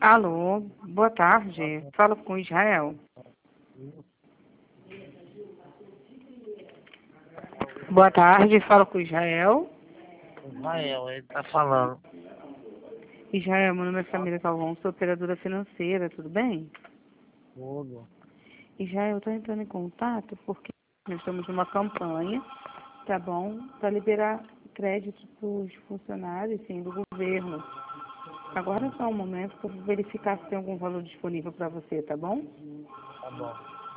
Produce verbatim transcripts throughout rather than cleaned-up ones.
Alô, boa tarde. Falo com Israel. Boa tarde, falo com Israel. Israel, ele tá falando. Israel, meu nome é Família Calvão, sou operadora financeira, tudo bem? Tudo. Israel, eu estou entrando em contato porque nós estamos numa campanha, tá bom, para liberar crédito para os funcionários, sim, do governo. Agora só um momento para verificar se tem algum valor disponível para você, tá bom? Tá bom.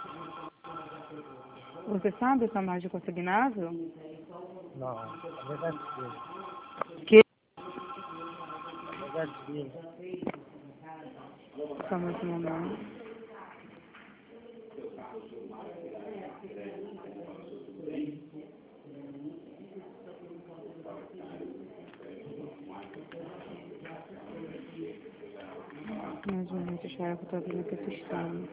Você sabe essa margem consignável? Não, é negativo. Que É negativo. só mais um momento. Mais um momento, Israel, que eu estou abrindo aqui o sistema.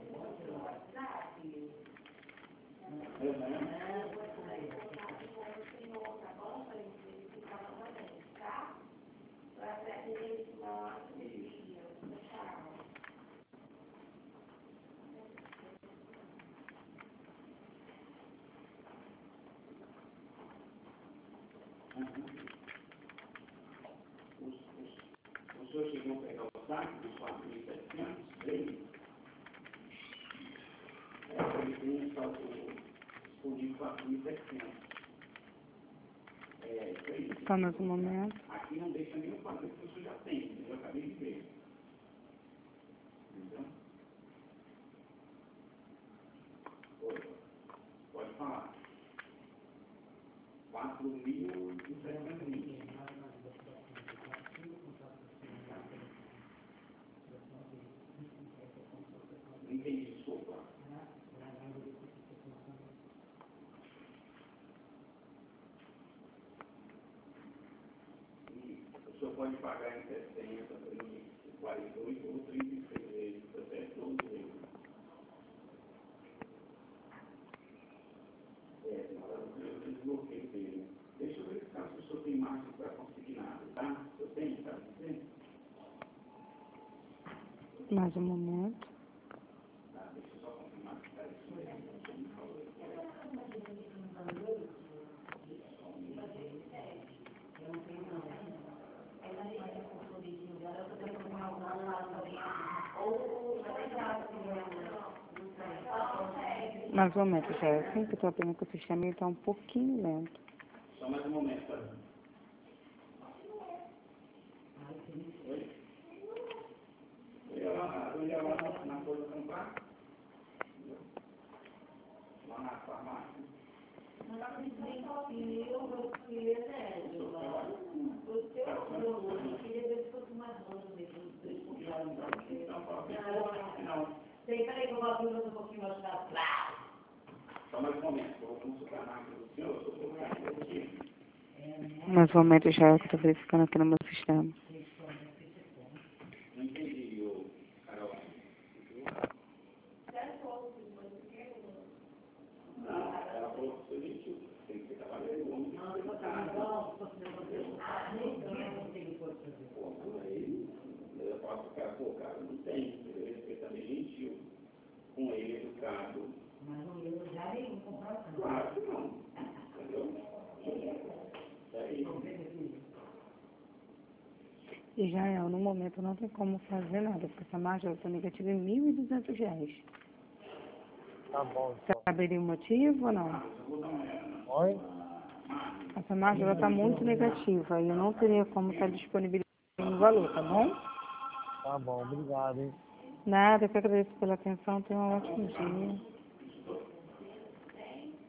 O senhor chegou a pegar o saco dos quatro mil e setecentos? Veio? É, ele tem um saldo de quatro mil e setecentos. É, isso aí. Só mais um momento. Aqui não deixa nenhum quadro que o senhor já tem, eu acabei de ver. Entendeu? Oi, pode falar. quatro mil e setecentos e vinte. Entendi, desculpa. E o senhor pode pagar em sessenta, trinta, quarenta e oito ou trinta e seis vezes, até doze vezes. É, então eu desbloqueio dele. Deixa eu verificar se o senhor tem margem para conseguir nada, tá? O senhor tem, tá? Tem? Mais um momento. Tá, deixa eu só confirmar que está isso mesmo. O senhor me falou. Mais um momento, Israel. Assim que eu estou abrindo aqui o sistema, ele está um pouquinho lento. Só mais um momento, tá? Oi? Eu ia lá, eu ia lá na, na coisa comprar. Lá na farmácia. Peraí que eu vou abrir um pouquinho mais pra Só mais um momento, eu vou consultar a máquina do senhor, eu estou colocando aqui. Mais um momento, Israel, que eu estou verificando aqui no meu sistema. Não entendi, ô, Carol. Não, ela falou que o senhor mentiu. Tem que ser cavaleiro, o homem tem que ser matado. Pô, aí, eu posso ficar, pô, cara, não tem. Ele também mentiu. Com ele educado. Mas não ia usar nenhum comprar. Claro que não. Entendeu? É isso. Israel, no momento não tem como fazer nada, porque essa margem está negativa em mil e duzentos reais. Tá bom, Você então. saberia o motivo ou não? Oi? Essa margem está muito negativa e eu não teria como estar disponibilizando o valor, tá bom? Tá bom, obrigado, hein? Nada, eu que agradeço pela atenção. Tenha um ótimo dia.